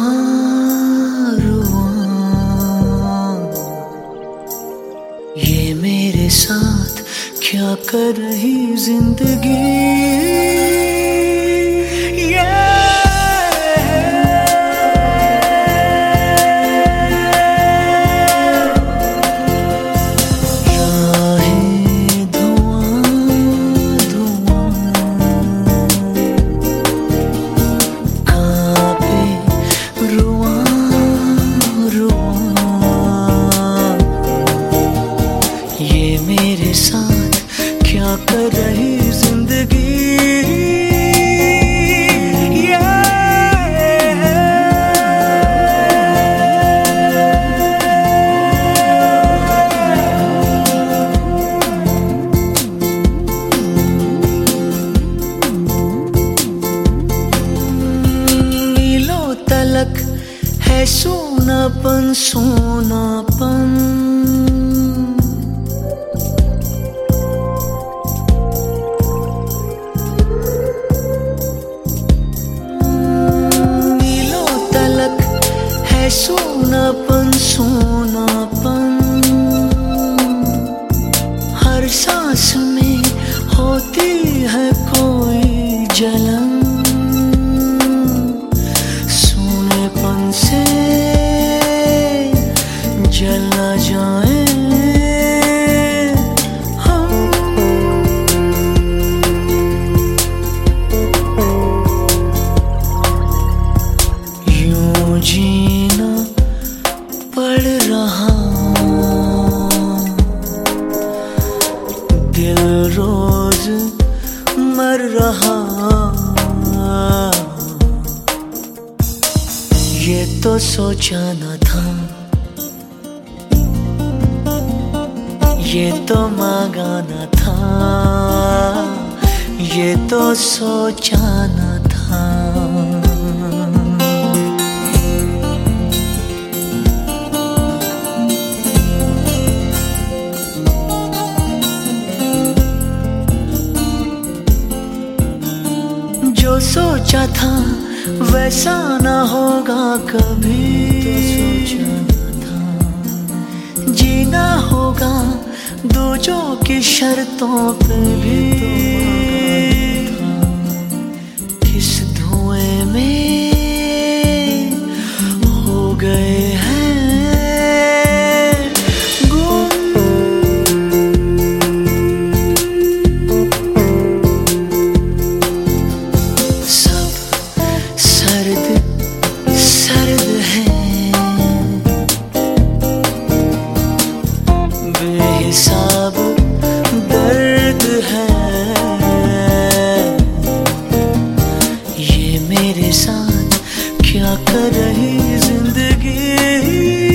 रुआं, ये मेरे साथ क्या कर रही जिंदगी। मेरे साथ क्या कर रही जिंदगी। मीलों तलक है सोनापन सोनापन, सोनापन सोनापन, हर सांस में होती है कोई जलन, सोनेपन से जल न जाए हम। यूं जीना पड़ रहा, दिल रोज मर रहा। ये तो सोचा न था, ये तो मांगा न था, ये तो सोचा न था। जो सोचा था वैसा ना होगा कभी, तो सोचा न था जीना होगा दूजों की शर्तों पे भी। तो किस धुएं में हो गए हैं गुम, सर्द है बेहिसाब दर्द है। ये मेरे साथ क्या कर रही जिंदगी।